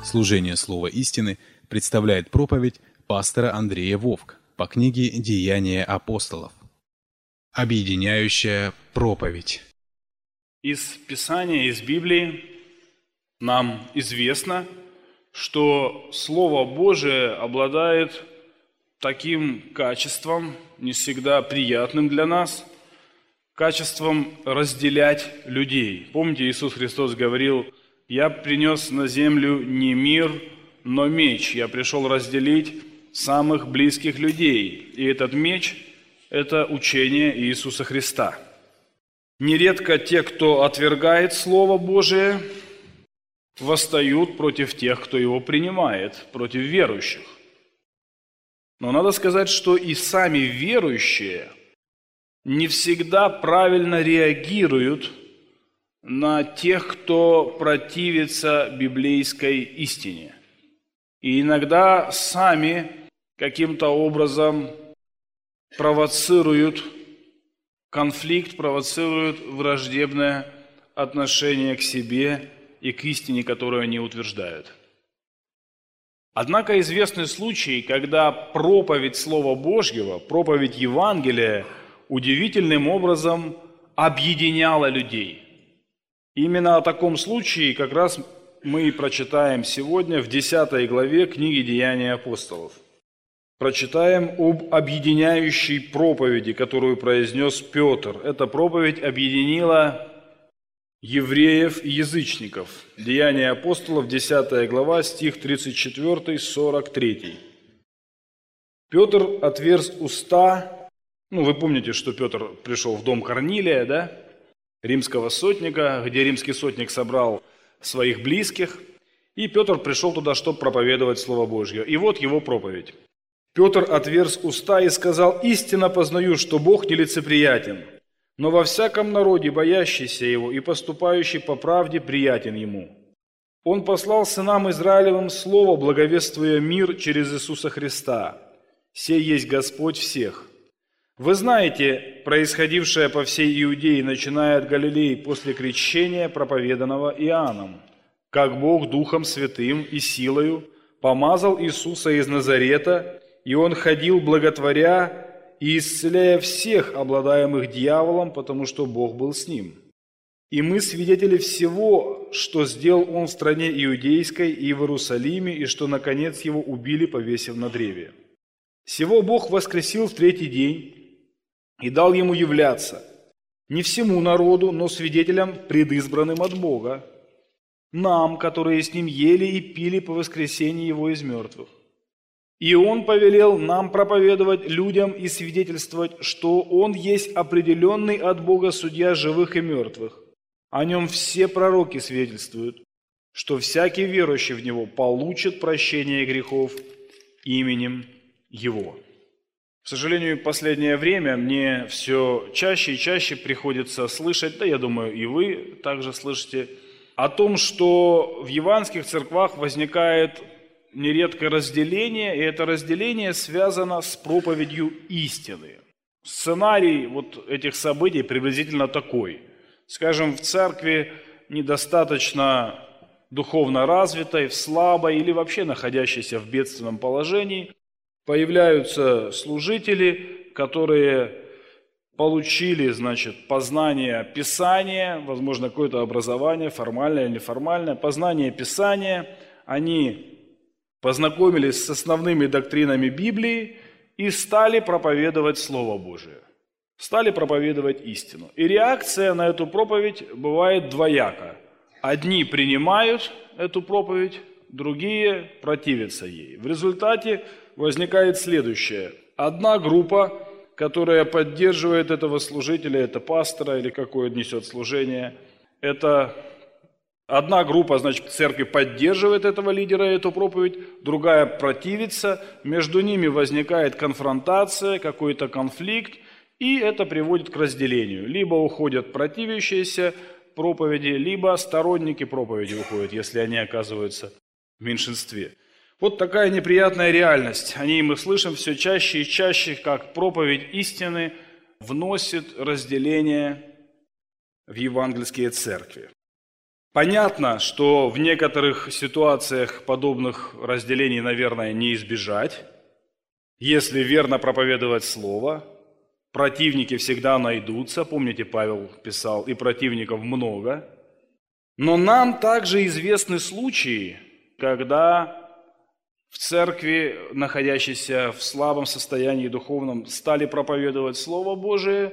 Служение Слова истины представляет проповедь пастора Андрея Вовк по книге «Деяния апостолов». Объединяющая проповедь. Из Писания, из Библии нам известно, что Слово Божие обладает таким качеством, не всегда приятным для нас, качеством разделять людей. Помните, Иисус Христос говорил: «Я принес на землю не мир, но меч. Я пришел разделить самых близких людей». И этот меч – это учение Иисуса Христа. Нередко те, кто отвергает Слово Божие, восстают против тех, кто его принимает, против верующих. Но надо сказать, что и сами верующие не всегда правильно реагируют на тех, кто противится библейской истине. И иногда сами каким-то образом провоцируют конфликт, провоцируют враждебное отношение к себе и к истине, которую они утверждают. Однако известны случаи, когда проповедь Слова Божьего, проповедь Евангелия удивительным образом объединяла людей. Именно о таком случае как раз мы и прочитаем сегодня в 10 главе книги «Деяния апостолов». Прочитаем об объединяющей проповеди, которую произнес Петр. Эта проповедь объединила евреев и язычников. Деяния апостолов, 10 глава, стих 34-43. Петр отверз уста. Вы помните, что Петр пришел в дом Корнилия, да? Римского сотника, где римский сотник собрал своих близких. И Петр пришел туда, чтобы проповедовать Слово Божье. И вот его проповедь. Петр отверз уста и сказал: «Истинно познаю, что Бог нелицеприятен, но во всяком народе боящийся Его и поступающий по правде приятен Ему. Он послал сынам Израилевым слово, благовествуя мир через Иисуса Христа. Сей есть Господь всех. Вы знаете происходившее по всей Иудее, начиная от Галилеи после крещения, проповеданного Иоанном, как Бог Духом Святым и силою помазал Иисуса из Назарета, и Он ходил, благотворя и исцеляя всех, обладаемых дьяволом, потому что Бог был с Ним. И мы свидетели всего, что сделал Он в стране Иудейской и в Иерусалиме, и что, наконец, Его убили, повесив на древе. Сего Бог воскресил в третий день и дал Ему являться, не всему народу, но свидетелям, предизбранным от Бога, нам, которые с Ним ели и пили по воскресении Его из мертвых. И Он повелел нам проповедовать людям и свидетельствовать, что Он есть определенный от Бога судья живых и мертвых. О Нем все пророки свидетельствуют, что всякий верующий в Него получит прощение грехов именем Его». К сожалению, в последнее время мне все чаще и чаще приходится слышать, да я думаю, и вы также слышите, о том, что в евангельских церквах возникает нередко разделение, и это разделение связано с проповедью истины. Сценарий этих событий приблизительно такой. Скажем, в церкви недостаточно духовно развитой, в слабой или вообще находящейся в бедственном положении появляются служители, которые получили, познание Писания, возможно, какое-то образование, формальное или неформальное, познание Писания, они познакомились с основными доктринами Библии и стали проповедовать Слово Божие, стали проповедовать истину. И реакция на эту проповедь бывает двояка. Одни принимают эту проповедь, другие противятся ей. В результате возникает следующее. Одна группа, которая поддерживает этого служителя, это пастора или какое несет служение, это одна группа, в церкви поддерживает этого лидера, эту проповедь, другая противится, между ними возникает конфронтация, какой-то конфликт, и это приводит к разделению. Либо уходят противящиеся проповеди, либо сторонники проповеди уходят, если они оказываются в меньшинстве. Вот такая неприятная реальность. О ней мы слышим все чаще и чаще, как проповедь истины вносит разделение в евангельские церкви. Понятно, что в некоторых ситуациях подобных разделений, наверное, не избежать. Если верно проповедовать Слово, противники всегда найдутся. Помните, Павел писал, и противников много. Но нам также известны случаи, когда в церкви, находящейся в слабом состоянии духовном, стали проповедовать Слово Божие,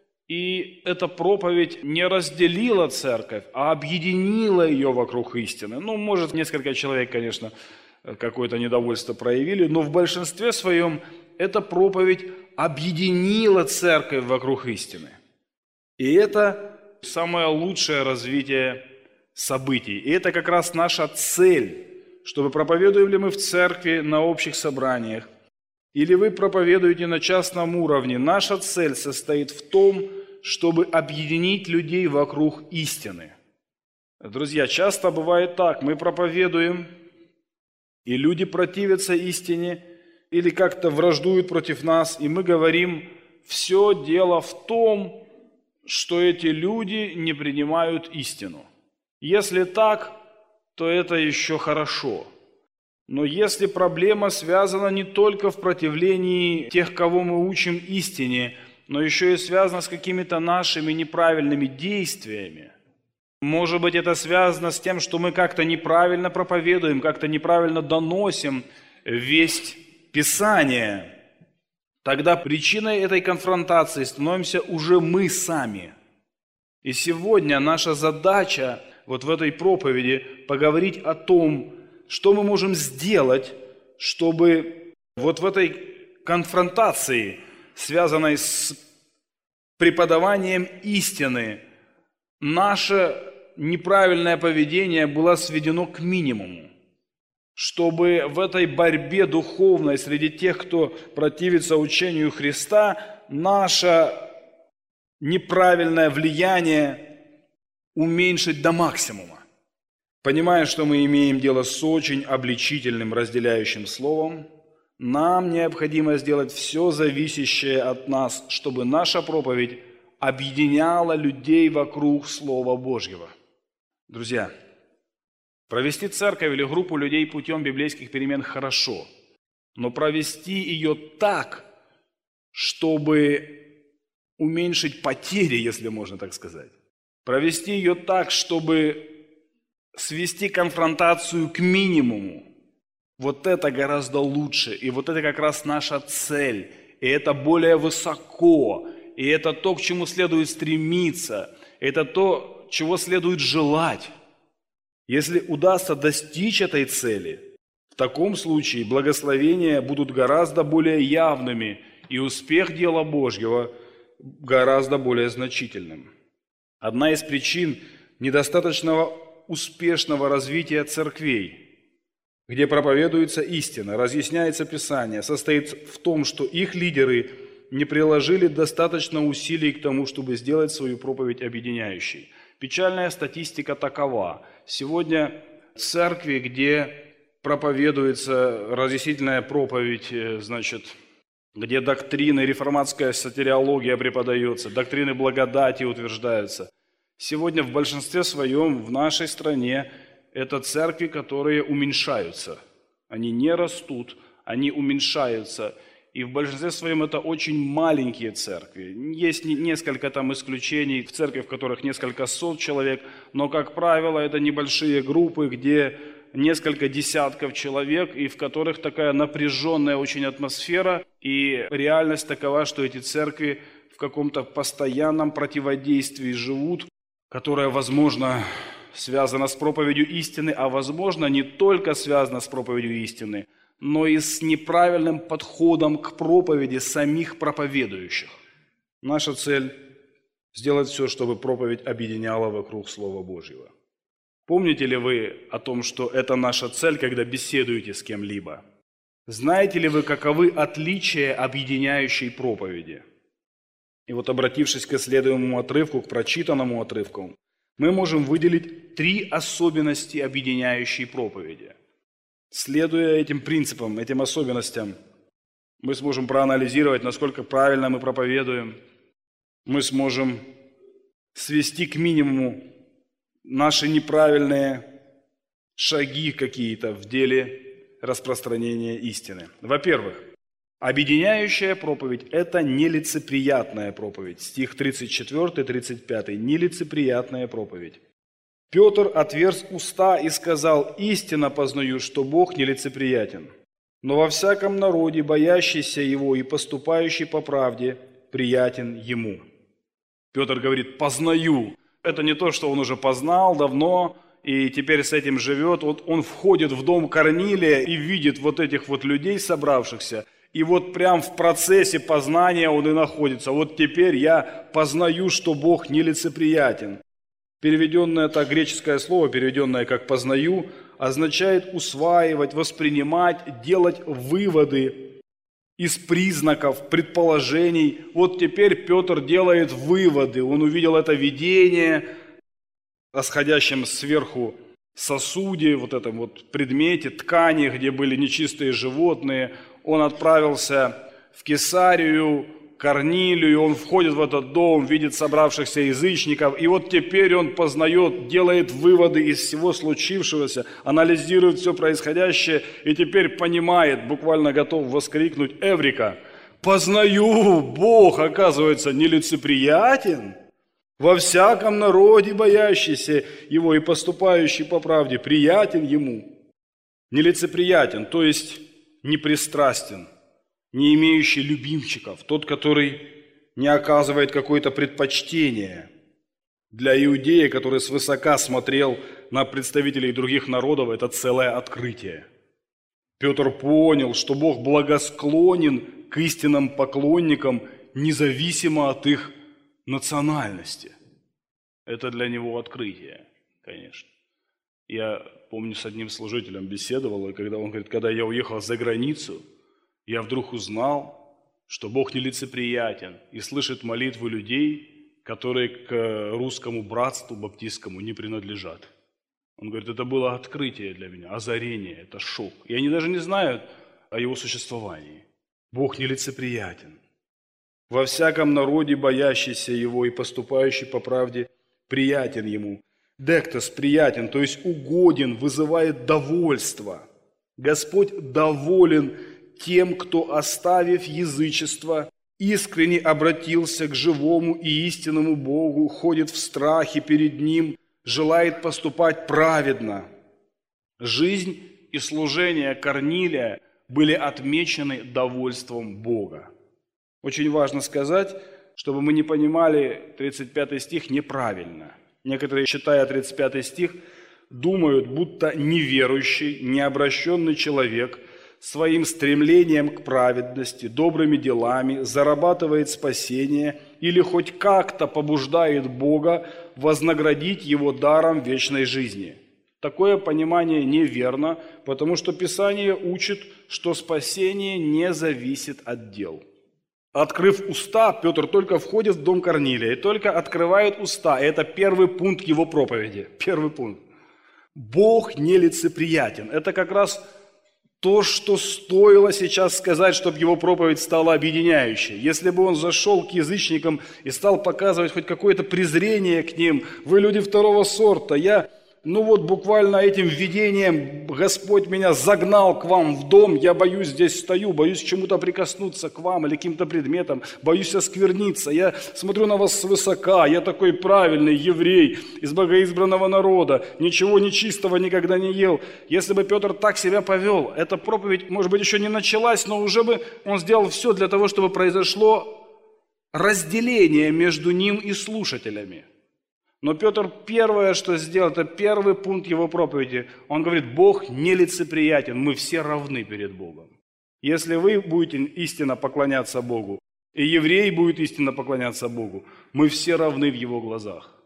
и эта проповедь не разделила церковь, а объединила ее вокруг истины. Может, несколько человек, конечно, какое-то недовольство проявили, но в большинстве своем эта проповедь объединила церковь вокруг истины. И это самое лучшее развитие событий. И это как раз наша цель, чтобы проповедуем ли мы в церкви на общих собраниях, или вы проповедуете на частном уровне. Наша цель состоит в том, чтобы объединить людей вокруг истины. Друзья, часто бывает так, мы проповедуем, и люди противятся истине, или как-то враждуют против нас, и мы говорим, все дело в том, что эти люди не принимают истину. Если так, то это еще хорошо. Но если проблема связана не только в противлении тех, кого мы учим истине, но еще и связана с какими-то нашими неправильными действиями, может быть, это связано с тем, что мы как-то неправильно проповедуем, как-то неправильно доносим весть Писания, тогда причиной этой конфронтации становимся уже мы сами. И сегодня наша задача вот в этой проповеди поговорить о том, что мы можем сделать, чтобы вот в этой конфронтации, связанной с преподаванием истины, наше неправильное поведение было сведено к минимуму. Чтобы в этой борьбе духовной среди тех, кто противится учению Христа, наше неправильное влияние уменьшить до максимума. Понимая, что мы имеем дело с очень обличительным разделяющим словом, нам необходимо сделать все зависящее от нас, чтобы наша проповедь объединяла людей вокруг Слова Божьего. Друзья, провести церковь или группу людей путем библейских перемен хорошо, но провести ее так, чтобы уменьшить потери, если можно так сказать. Провести ее так, чтобы свести конфронтацию к минимуму. Вот это гораздо лучше. И вот это как раз наша цель. И это более высоко. И это то, к чему следует стремиться. Это то, чего следует желать. Если удастся достичь этой цели, в таком случае благословения будут гораздо более явными, и успех дела Божьего гораздо более значительным. Одна из причин недостаточного успешного развития церквей, где проповедуется истина, разъясняется Писание, состоит в том, что их лидеры не приложили достаточно усилий к тому, чтобы сделать свою проповедь объединяющей. Печальная статистика такова. Сегодня церкви, где проповедуется разъяснительная проповедь, где доктрины, реформатская сотириология преподается, доктрины благодати утверждаются, сегодня в большинстве своем в нашей стране это церкви, которые уменьшаются. Они не растут, они уменьшаются. И в большинстве своем это очень маленькие церкви. Есть несколько там исключений, в церкви, в которых несколько сот человек, но, как правило, это небольшие группы, где несколько десятков человек, и в которых такая напряженная очень атмосфера. И реальность такова, что эти церкви в каком-то постоянном противодействии живут, которое, возможно, связано с проповедью истины, а, возможно, не только связано с проповедью истины, но и с неправильным подходом к проповеди самих проповедующих. Наша цель – сделать все, чтобы проповедь объединяла вокруг Слова Божьего. Помните ли вы о том, что это наша цель, когда беседуете с кем-либо? Знаете ли вы, каковы отличия объединяющей проповеди? И вот, обратившись к исследуемому отрывку, к прочитанному отрывку, мы можем выделить 3 особенности объединяющей проповеди. Следуя этим принципам, этим особенностям, мы сможем проанализировать, насколько правильно мы проповедуем. Мы сможем свести к минимуму наши неправильные шаги какие-то в деле распространения истины. Во-первых, объединяющая проповедь – это нелицеприятная проповедь. Стих 34-35. Нелицеприятная проповедь. Петр отверз уста и сказал: «Истинно познаю, что Бог нелицеприятен, но во всяком народе, боящийся Его и поступающий по правде, приятен Ему». Петр говорит: «Познаю». Это не то, что он уже познал давно и теперь с этим живет. Вот он входит в дом Корнилия и видит вот этих вот людей, собравшихся, и вот прям в процессе познания он и находится. Вот теперь я познаю, что Бог нелицеприятен. Переведенное так греческое слово, переведенное как «познаю», означает усваивать, воспринимать, делать выводы из признаков, предположений. Вот теперь Петр делает выводы. Он увидел это видение о сходящем сверху сосуде, вот этом вот предмете, ткани, где были нечистые животные. Он отправился в Кесарию, к Корнилию, он входит в этот дом, видит собравшихся язычников, и вот теперь он познает, делает выводы из всего случившегося, анализирует все происходящее, и теперь понимает, буквально готов воскликнуть: «Эврика! Познаю! Бог, оказывается, нелицеприятен! Во всяком народе, боящийся Его и поступающий по правде, приятен Ему». Нелицеприятен, то есть непристрастен, не имеющий любимчиков, тот, который не оказывает какое-то предпочтение. Для иудея, который свысока смотрел на представителей других народов, это целое открытие. Петр понял, что Бог благосклонен к истинным поклонникам, независимо от их национальности. Это для него открытие, конечно. Я помню, с одним служителем беседовал, и когда он говорит: когда я уехал за границу, я вдруг узнал, что Бог нелицеприятен и слышит молитвы людей, которые к русскому братству баптистскому не принадлежат. Он говорит: это было открытие для меня, озарение, это шок. И они даже не знают о его существовании. Бог нелицеприятен. Во всяком народе, боящийся Его и поступающий по правде, приятен Ему. Дектос приятен, то есть угоден, вызывает довольство. Господь доволен тем, кто, оставив язычество, искренне обратился к живому и истинному Богу, ходит в страхе перед Ним, желает поступать праведно. Жизнь и служение Корнилия были отмечены довольством Бога. Очень важно сказать, чтобы мы не понимали 35 стих неправильно. Некоторые, читая 35 стих, думают, будто неверующий, необращенный человек своим стремлением к праведности, добрыми делами зарабатывает спасение или хоть как-то побуждает Бога вознаградить его даром вечной жизни. Такое понимание неверно, потому что Писание учит, что спасение не зависит от дел. Открыв уста, Петр только входит в дом Корнилия и только открывает уста. И это первый пункт его проповеди. Первый пункт. Бог нелицеприятен. Это как раз то, что стоило сейчас сказать, чтобы его проповедь стала объединяющей. Если бы он зашел к язычникам и стал показывать хоть какое-то презрение к ним: вы люди второго сорта, буквально этим видением Господь меня загнал к вам в дом, я боюсь, здесь стою, боюсь к чему-то прикоснуться к вам или к каким-то предметам, боюсь оскверниться, я смотрю на вас свысока, я такой правильный еврей из богоизбранного народа, ничего нечистого никогда не ел. Если бы Петр так себя повел, эта проповедь, может быть, еще не началась, но уже бы он сделал все для того, чтобы произошло разделение между ним и слушателями. Но Петр первое, что сделал, это первый пункт его проповеди. Он говорит: Бог нелицеприятен, мы все равны перед Богом. Если вы будете истинно поклоняться Богу, и еврей будет истинно поклоняться Богу, мы все равны в Его глазах.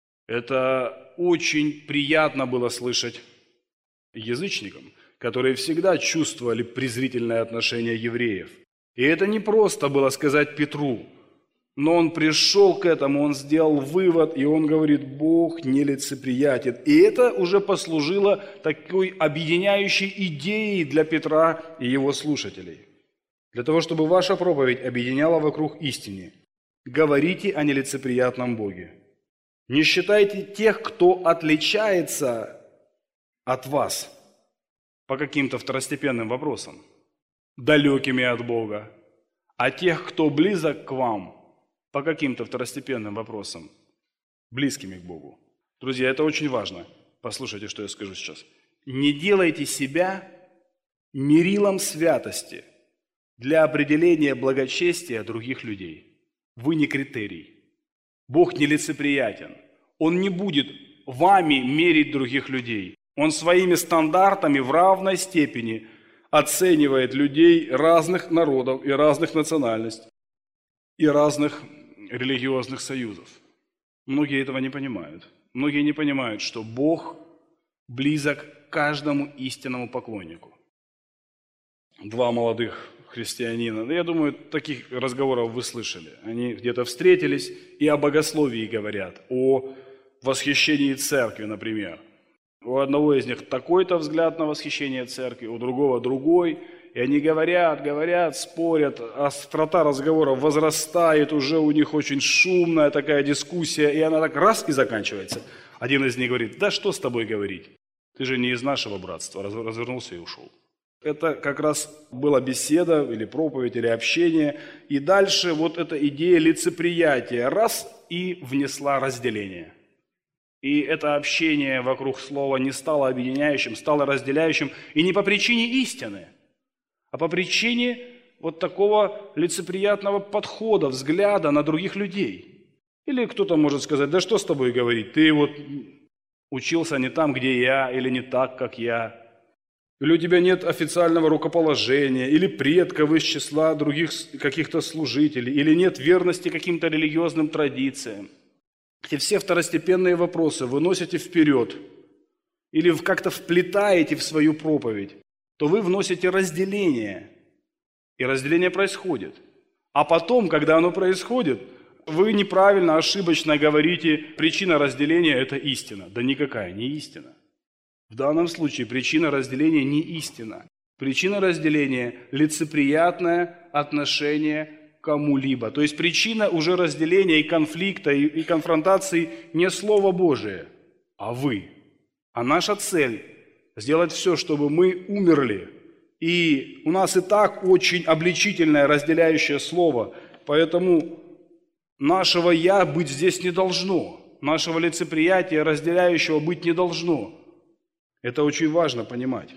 Это очень приятно было слышать язычникам, которые всегда чувствовали презрительное отношение евреев. И это не просто было сказать Петру. Но он пришел к этому, он сделал вывод, и он говорит: Бог нелицеприятен. И это уже послужило такой объединяющей идеей для Петра и его слушателей. Для того, чтобы ваша проповедь объединяла вокруг истины, говорите о нелицеприятном Боге. Не считайте тех, кто отличается от вас по каким-то второстепенным вопросам, далекими от Бога, а тех, кто близок к вам по каким-то второстепенным вопросам, близкими к Богу. Друзья, это очень важно. Послушайте, что я скажу сейчас. Не делайте себя мерилом святости для определения благочестия других людей. Вы не критерий. Бог нелицеприятен. Он не будет вами мерить других людей. Он своими стандартами в равной степени оценивает людей разных народов и разных национальностей и разных религиозных союзов. Многие этого не понимают. Многие не понимают, что Бог близок к каждому истинному поклоннику. Два молодых христианина, я думаю, таких разговоров вы слышали. Они где-то встретились и о богословии говорят, о восхищении церкви, например. У одного из них такой-то взгляд на восхищение церкви, у другого другой. И они говорят, спорят, острота разговоров возрастает, уже у них очень шумная такая дискуссия, и она так раз и заканчивается. Один из них говорит: да что с тобой говорить, ты же не из нашего братства, развернулся и ушел. Это как раз была беседа, или проповедь, или общение, и дальше вот эта идея лицеприятия раз и внесла разделение. И это общение вокруг слова не стало объединяющим, стало разделяющим, и не по причине истины, а по причине вот такого лицеприятного подхода, взгляда на других людей. Или кто-то может сказать: да что с тобой говорить, ты вот учился не там, где я, или не так, как я. Или у тебя нет официального рукоположения, или предков из числа других каких-то служителей, или нет верности каким-то религиозным традициям. Эти все второстепенные вопросы вы носите вперед или как-то вплетаете в свою проповедь, то вы вносите разделение, и разделение происходит. А потом, когда оно происходит, вы неправильно, ошибочно говорите: причина разделения – это истина. Да никакая не истина. В данном случае причина разделения не истина. Причина разделения – лицеприятное отношение к кому-либо. То есть причина уже разделения и конфликта, и конфронтации не Слово Божие, а вы. А наша цель – сделать все, чтобы мы умерли. И у нас и так очень обличительное разделяющее слово, поэтому нашего «я» быть здесь не должно. Нашего лицеприятия разделяющего быть не должно. Это очень важно понимать.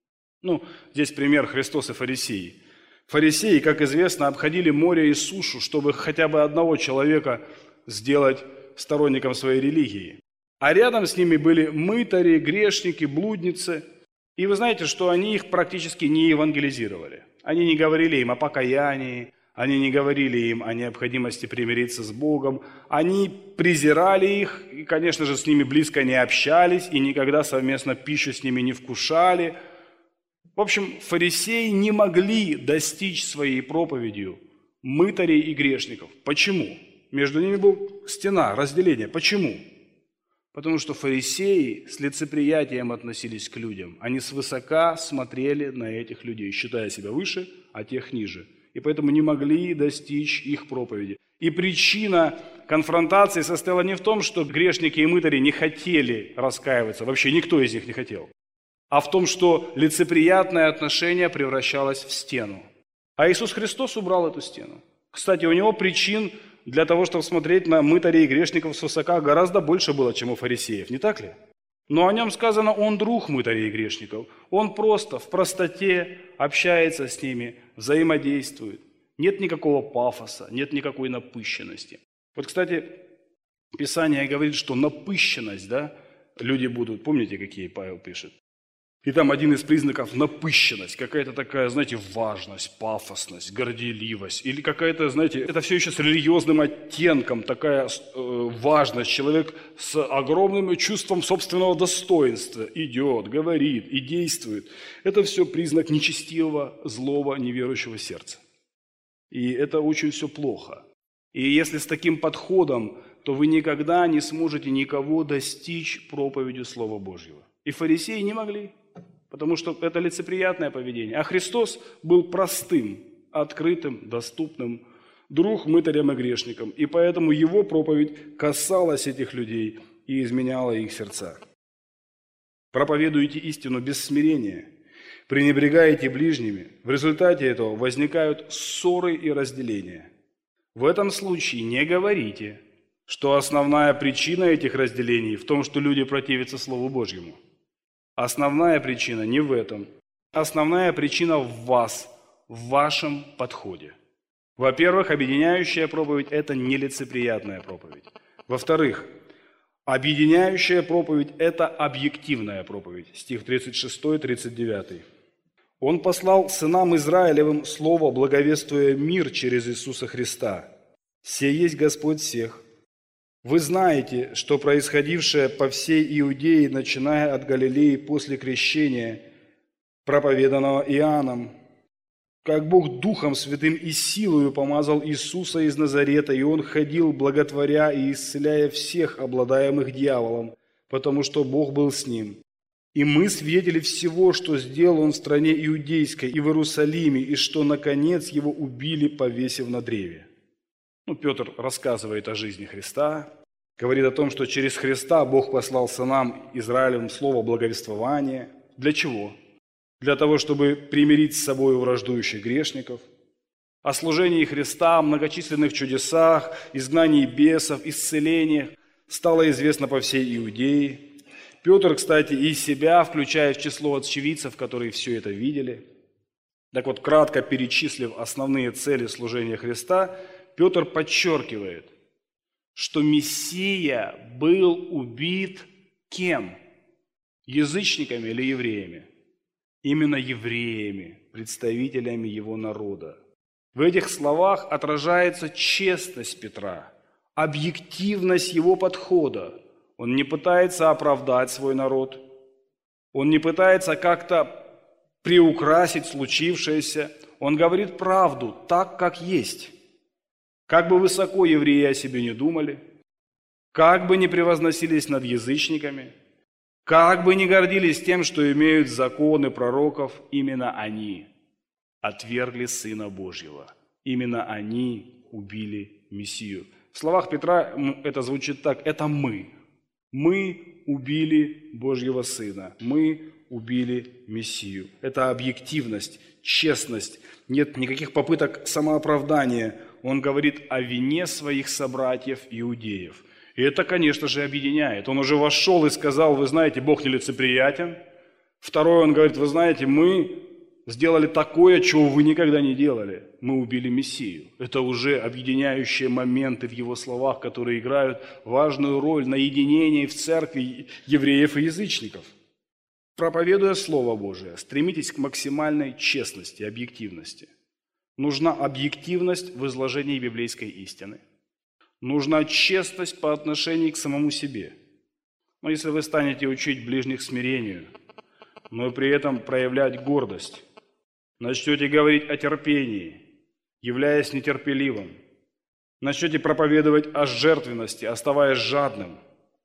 Здесь пример Христос и фарисеи. Фарисеи, как известно, обходили море и сушу, чтобы хотя бы одного человека сделать сторонником своей религии. А рядом с ними были мытари, грешники, блудницы. И вы знаете, что они их практически не евангелизировали. Они не говорили им о покаянии, они не говорили им о необходимости примириться с Богом. Они презирали их, и, конечно же, с ними близко не общались, и никогда совместно пищу с ними не вкушали. В общем, фарисеи не могли достичь своей проповедью мытарей и грешников. Почему? Между ними была стена, разделение. Почему? Потому что фарисеи с лицеприятием относились к людям. Они свысока смотрели на этих людей, считая себя выше, а тех ниже. И поэтому не могли достичь их проповеди. И причина конфронтации состояла не в том, что грешники и мытари не хотели раскаиваться, вообще никто из них не хотел, а в том, что лицеприятное отношение превращалось в стену. А Иисус Христос убрал эту стену. Кстати, у него причин для того, чтобы смотреть на мытарей и грешников свысока, гораздо больше было, чем у фарисеев, не так ли? Но о нем сказано: он друг мытарей и грешников. Он просто в простоте общается с ними, взаимодействует. Нет никакого пафоса, нет никакой напыщенности. Вот, кстати, Писание говорит, что напыщенность, люди будут, помните, какие Павел пишет? И там один из признаков – напыщенность, какая-то такая, важность, пафосность, горделивость. Или какая-то, это все еще с религиозным оттенком, такая важность. Человек с огромным чувством собственного достоинства идет, говорит и действует. Это все признак нечестивого, злого, неверующего сердца. И это очень все плохо. И если с таким подходом, то вы никогда не сможете никого достичь проповедью Слова Божьего. И фарисеи не могли. Потому что это лицеприятное поведение. А Христос был простым, открытым, доступным, друг мытарям и грешникам, и поэтому его проповедь касалась этих людей и изменяла их сердца. Проповедуете истину без смирения, пренебрегаете ближними, в результате этого возникают ссоры и разделения. В этом случае не говорите, что основная причина этих разделений в том, что люди противятся Слову Божьему. Основная причина не в этом. Основная причина в вас, в вашем подходе. Во-первых, объединяющая проповедь – это нелицеприятная проповедь. Во-вторых, объединяющая проповедь – это объективная проповедь. Стих 36-39. «Он послал сынам Израилевым слово, благовествуя мир через Иисуса Христа. Се есть Господь всех. Вы знаете, что происходившее по всей Иудее, начиная от Галилеи после крещения, проповеданного Иоанном, как Бог Духом Святым и силою помазал Иисуса из Назарета, и Он ходил, благотворя и исцеляя всех, обладаемых дьяволом, потому что Бог был с Ним. И мы свидетели всего, что сделал Он в стране Иудейской и в Иерусалиме, и что, наконец, Его убили, повесив на древе». Петр рассказывает о жизни Христа, говорит о том, что через Христа Бог послал сынам Израилевым слово благовествования. Для чего? Для того, чтобы примирить с собой враждующих грешников. О служении Христа, о многочисленных чудесах, изгнании бесов, исцелениях стало известно по всей Иудее. Петр, кстати, и себя включает в число очевидцев, которые все это видели. Так вот, кратко перечислив основные цели служения Христа, Петр подчеркивает, что Мессия был убит кем? Язычниками или евреями? Именно евреями, представителями его народа. В этих словах отражается честность Петра, объективность его подхода. Он не пытается оправдать свой народ, он не пытается как-то приукрасить случившееся, он говорит правду так, как есть. Как бы высоко евреи о себе не думали, как бы не превозносились над язычниками, как бы не гордились тем, что имеют законы пророков, именно они отвергли Сына Божьего. Именно они убили Мессию. В словах Петра это звучит так: это мы. Мы убили Божьего Сына. Мы убили Мессию. Это объективность, честность. Нет никаких попыток самооправдания. Он говорит о вине своих собратьев иудеев. И это, конечно же, объединяет. Он уже вошел и сказал: вы знаете, Бог нелицеприятен. Второе, он говорит: вы знаете, мы сделали такое, чего вы никогда не делали. Мы убили Мессию. Это уже объединяющие моменты в его словах, которые играют важную роль на единении в церкви евреев и язычников. Проповедуя Слово Божие, стремитесь к максимальной честности, объективности. Нужна объективность в изложении библейской истины. Нужна честность по отношению к самому себе. Но если вы станете учить ближних смирению, но при этом проявлять гордость, начнете говорить о терпении, являясь нетерпеливым, начнете проповедовать о жертвенности, оставаясь жадным,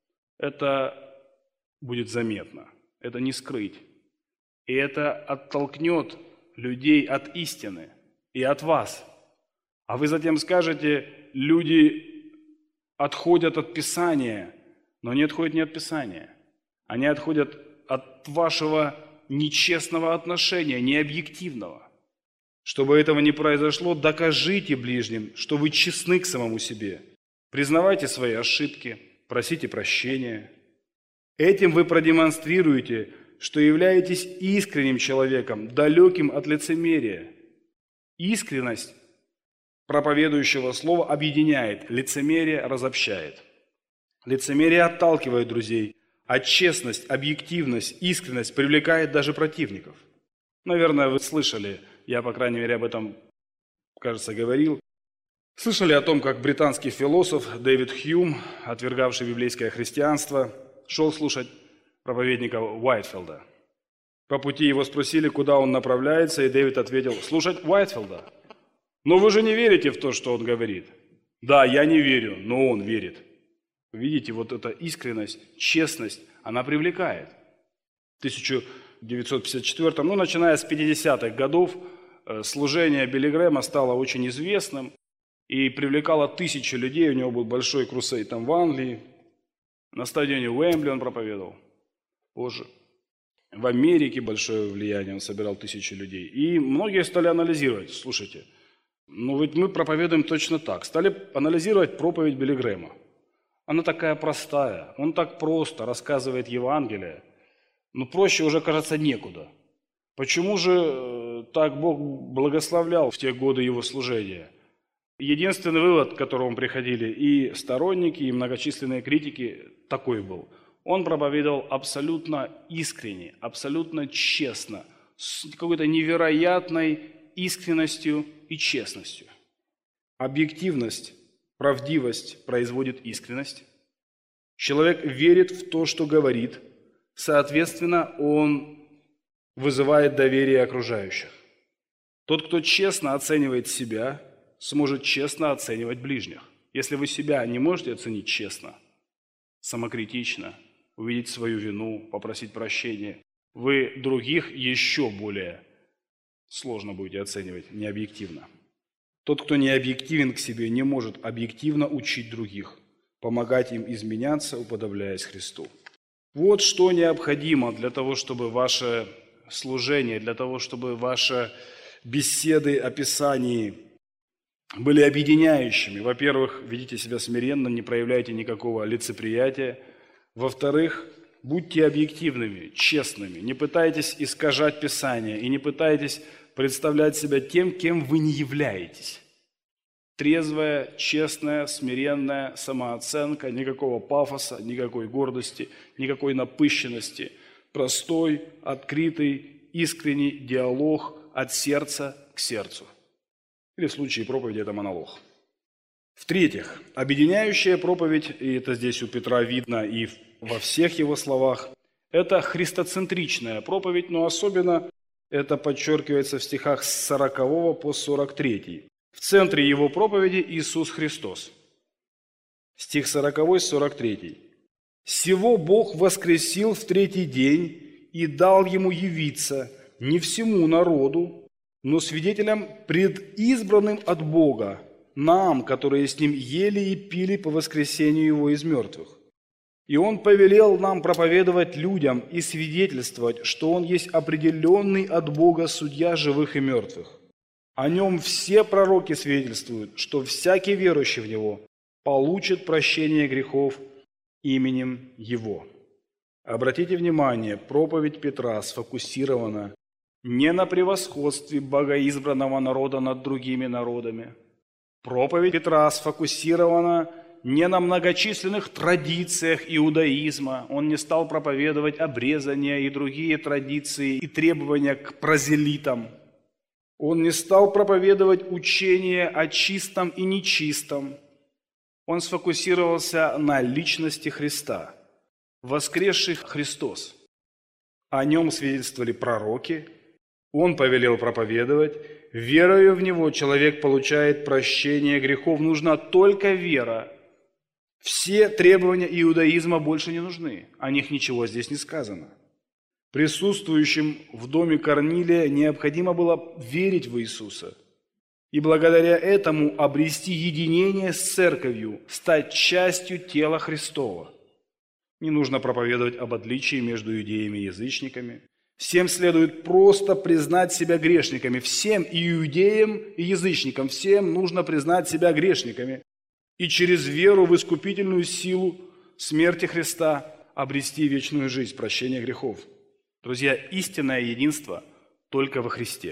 это будет заметно, это не скрыть. И это оттолкнет людей от истины и от вас. А вы затем скажете: люди отходят от Писания, но не отходят не от Писания. Они отходят от вашего нечестного отношения, необъективного. Чтобы этого не произошло, докажите ближним, что вы честны к самому себе. Признавайте свои ошибки, просите прощения. Этим вы продемонстрируете, что являетесь искренним человеком, далеким от лицемерия. Искренность проповедующего слова объединяет, лицемерие разобщает. Лицемерие отталкивает друзей, а честность, объективность, искренность привлекает даже противников. Наверное, вы слышали, я, по крайней мере, об этом, кажется, говорил. Слышали о том, как британский философ Дэвид Хьюм, отвергавший библейское христианство, шел слушать проповедника Уайтфилда. По пути его спросили, куда он направляется, и Дэвид ответил: слушать Уайтфилда. Но вы же не верите в то, что он говорит. Да, я не верю, но он верит. Видите, вот эта искренность, честность, она привлекает. В 1954, начиная с 50-х годов, служение Билли Грэма стало очень известным. и привлекало тысячи людей. У него был большой крусейд там в Англии. На стадионе Уэмбли он проповедовал позже. В Америке большое влияние, он собирал тысячи людей. И многие стали анализировать, слушайте, ну ведь мы проповедуем точно так. Стали анализировать проповедь Билли Грэма. Она такая простая, он так просто рассказывает Евангелие, но проще уже, кажется, некуда. Почему же так Бог благословлял в те годы его служения? Единственный вывод, к которому приходили и сторонники, и многочисленные критики, такой был. Он проповедовал абсолютно искренне, абсолютно честно, с какой-то невероятной искренностью и честностью. Объективность, правдивость производит искренность. Человек верит в то, что говорит. Соответственно, он вызывает доверие окружающих. Тот, кто честно оценивает себя, сможет честно оценивать ближних. Если вы себя не можете оценить честно, самокритично, увидеть свою вину, попросить прощения, вы других еще более сложно будете оценивать, необъективно. Тот, кто не объективен к себе, не может объективно учить других, помогать им изменяться, уподобляясь Христу. Вот что необходимо для того, чтобы ваше служение, для того, чтобы ваши беседы о Писании были объединяющими. Во-первых, ведите себя смиренно, не проявляйте никакого лицеприятия. Во-вторых, будьте объективными, честными. Не пытайтесь искажать Писание и не пытайтесь представлять себя тем, кем вы не являетесь. Трезвая, честная, смиренная самооценка, никакого пафоса, никакой гордости, никакой напыщенности. Простой, открытый, искренний диалог от сердца к сердцу. Или в случае проповеди это монолог. В-третьих, объединяющая проповедь, и это здесь у Петра видно и во всех его словах, это христоцентричная проповедь, но особенно это подчеркивается в стихах с 40 по 43. В центре его проповеди Иисус Христос. Стих 40, 43. «Сего Бог воскресил в третий день и дал ему явиться не всему народу, но свидетелям предизбранным от Бога, нам, которые с Ним ели и пили по воскресению Его из мертвых. И Он повелел нам проповедовать людям и свидетельствовать, что Он есть определенный от Бога судья живых и мертвых. О Нем все пророки свидетельствуют, что всякий верующий в Него получит прощение грехов именем Его». Обратите внимание, проповедь Петра сфокусирована не на превосходстве богоизбранного народа над другими народами. Проповедь Петра сфокусирована не на многочисленных традициях иудаизма. Он не стал проповедовать обрезания и другие традиции и требования к прозелитам. Он не стал проповедовать учение о чистом и нечистом. Он сфокусировался на личности Христа, воскресший Христос. О Нем свидетельствовали пророки. Он повелел проповедовать. Верою в Него человек получает прощение грехов. Нужна только вера. Все требования иудаизма больше не нужны. О них ничего здесь не сказано. Присутствующим в доме Корнилия необходимо было верить в Иисуса. И благодаря этому обрести единение с церковью, стать частью тела Христова. Не нужно проповедовать об отличии между иудеями и язычниками. Всем следует просто признать себя грешниками. Всем, и иудеям, и язычникам, всем нужно признать себя грешниками. И через веру в искупительную силу смерти Христа обрести вечную жизнь, прощение грехов. Друзья, истинное единство только во Христе.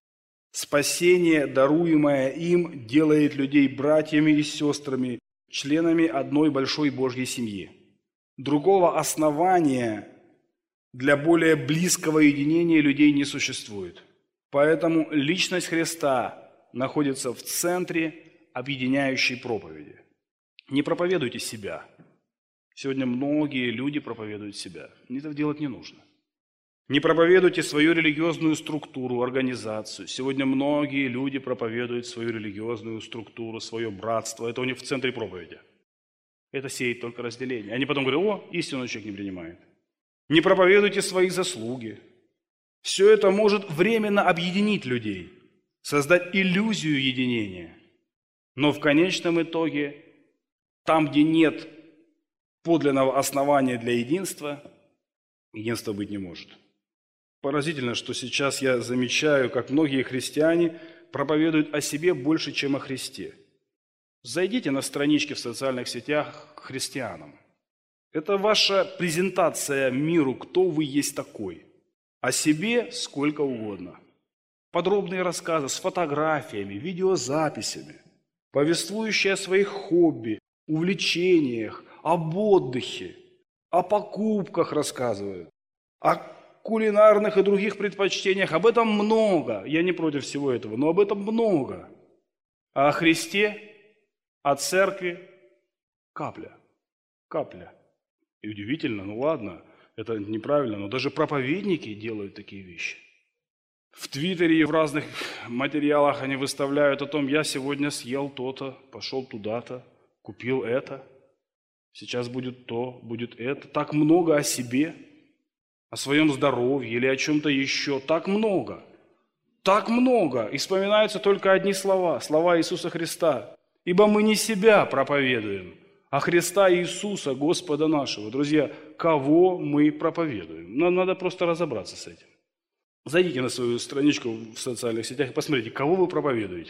Спасение, даруемое им, делает людей братьями и сестрами, членами одной большой Божьей семьи. Другого основания для более близкого единения людей не существует. Поэтому личность Христа находится в центре объединяющей проповеди. Не проповедуйте себя. Сегодня многие люди проповедуют себя. Этого делать не нужно. Не проповедуйте свою религиозную структуру, организацию. Сегодня многие люди проповедуют свою религиозную структуру, свое братство. Это у них в центре проповеди. Это сеет только разделение. Они потом говорят: о, истинный человек не принимает. Не проповедуйте свои заслуги. Все это может временно объединить людей, создать иллюзию единения. Но в конечном итоге, там, где нет подлинного основания для единства, единства быть не может. Поразительно, что сейчас я замечаю, как многие христиане проповедуют о себе больше, чем о Христе. Зайдите на странички в социальных сетях к христианам. Это ваша презентация миру, кто вы есть такой. О себе сколько угодно. Подробные рассказы с фотографиями, видеозаписями, повествующие о своих хобби, увлечениях, об отдыхе, о покупках рассказывают, о кулинарных и других предпочтениях. Об этом много. Я не против всего этого, но об этом много. А о Христе, о церкви капля. Капля. И удивительно, ну ладно, это неправильно, но даже проповедники делают такие вещи. В Твиттере и в разных материалах они выставляют о том: я сегодня съел то-то, пошел туда-то, купил это, сейчас будет то, будет это. Так много о себе, о своем здоровье или о чем-то еще. Так много. Так много. И вспоминаются только одни слова, слова Иисуса Христа. Ибо мы не себя проповедуем, а Христа Иисуса, Господа нашего. Друзья, кого мы проповедуем? Нам надо просто разобраться с этим. Зайдите на свою страничку в социальных сетях и посмотрите, кого вы проповедуете.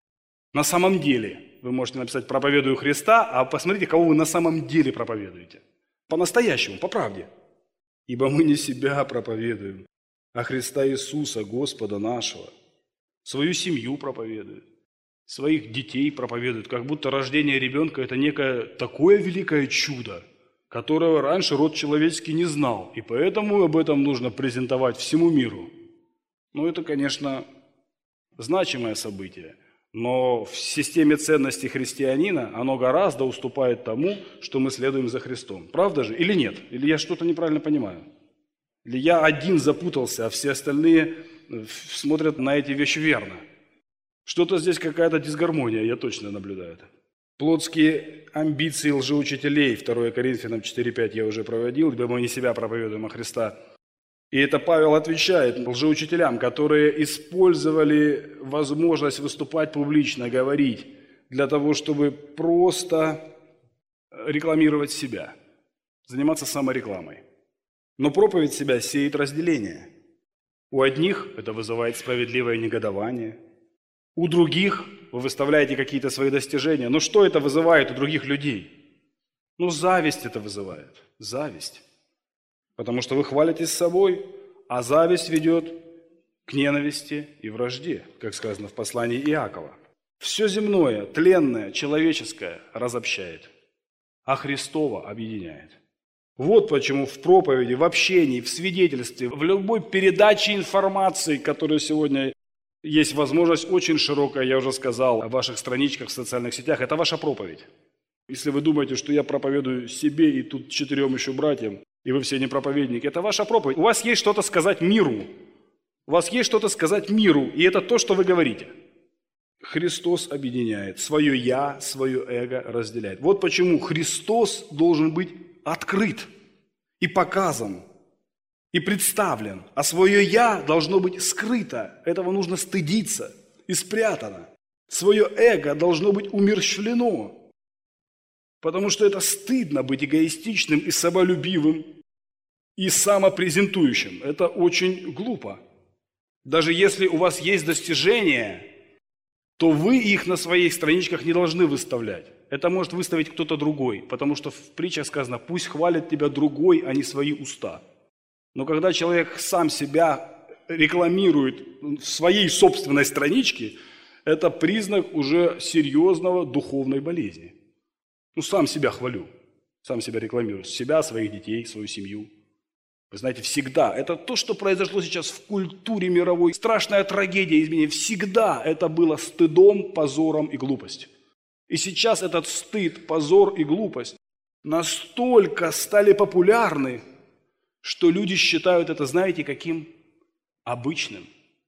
На самом деле. Вы можете написать «проповедую Христа», а посмотрите, кого вы на самом деле проповедуете. По-настоящему, по правде. Ибо мы не себя проповедуем, а Христа Иисуса, Господа нашего. Свою семью проповедуют, своих детей проповедуют, как будто рождение ребенка – это некое такое великое чудо, которого раньше род человеческий не знал, и поэтому об этом нужно презентовать всему миру. Ну, это, конечно, значимое событие, но в системе ценностей христианина оно гораздо уступает тому, что мы следуем за Христом. Правда же? Или нет? Или я что-то неправильно понимаю? Или я один запутался, а все остальные смотрят на эти вещи верно? Что-то здесь какая-то дисгармония, я точно наблюдаю это. Плотские амбиции лжеучителей, 2 Коринфянам 4:5 я уже проводил, ибо мы не себя проповедуем, а Христа. И это Павел отвечает лжеучителям, которые использовали возможность выступать публично, говорить, для того, чтобы просто рекламировать себя, заниматься саморекламой. Но проповедь себя сеет разделение. У одних это вызывает справедливое негодование, у других вы выставляете какие-то свои достижения. Но что это вызывает у других людей? Ну, зависть это вызывает. Зависть. Потому что вы хвалитесь собой, а зависть ведет к ненависти и вражде, как сказано в послании Иакова. Все земное, тленное, человеческое разобщает, а Христово объединяет. Вот почему в проповеди, в общении, в свидетельстве, в любой передаче информации, которая сегодня есть возможность очень широкая, я уже сказал, о ваших страничках в социальных сетях, это ваша проповедь. Если вы думаете, что я проповедую себе и тут 4 еще братьям, и вы все не проповедники, это ваша проповедь. У вас есть что-то сказать миру. У вас есть что-то сказать миру, и это то, что вы говорите. Христос объединяет. Свое «я», свое эго разделяет. Вот почему Христос должен быть открыт и показан, и представлен. А свое «я» должно быть скрыто. Этого нужно стыдиться и спрятано. Свое эго должно быть умерщвлено. Потому что это стыдно быть эгоистичным и самолюбивым, и самопрезентующим. Это очень глупо. Даже если у вас есть достижения, то вы их на своих страничках не должны выставлять. Это может выставить кто-то другой, потому что в притчах сказано: «Пусть хвалит тебя другой, а не свои уста». Но когда человек сам себя рекламирует в своей собственной страничке, это признак уже серьезного духовной болезни. Ну, сам себя хвалю, сам себя рекламирую, себя, своих детей, свою семью. Вы знаете, всегда, это то, что произошло сейчас в культуре мировой, страшная трагедия изменения, всегда это было стыдом, позором и глупостью. И сейчас этот стыд, позор и глупость настолько стали популярны, что люди считают это, знаете, каким? Обычным.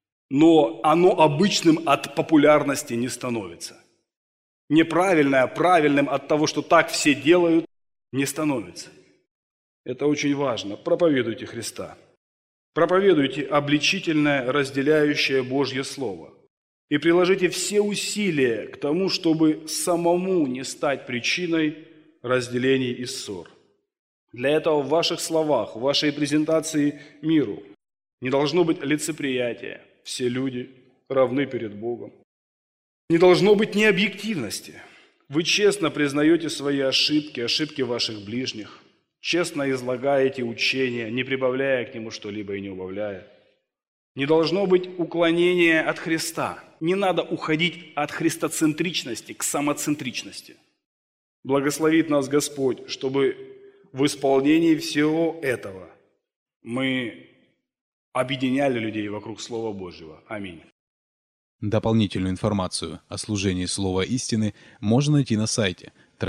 Но оно обычным от популярности не становится. Неправильное правильным от того, что так все делают, не становится. Это очень важно. Проповедуйте Христа. Проповедуйте обличительное, разделяющее Божье Слово. и приложите все усилия к тому, чтобы самому не стать причиной разделений и ссор. Для этого в ваших словах, в вашей презентации миру не должно быть лицеприятия. Все люди равны перед Богом. Не должно быть необъективности. Вы честно признаете свои ошибки, ошибки ваших ближних, честно излагаете учения, не прибавляя к нему что-либо и не убавляя. Не должно быть уклонения от Христа. Не надо уходить от христоцентричности к самоцентричности. Благословит нас Господь, чтобы в исполнении всего этого мы объединяли людей вокруг Слова Божьего. Аминь. Дополнительную информацию о служении Слова Истины можно найти на сайте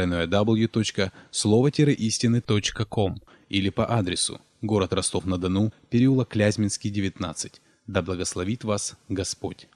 www.slovo-истины.com или по адресу город Ростов-на-Дону, переулок Клязьминский, 19. Да благословит вас Господь.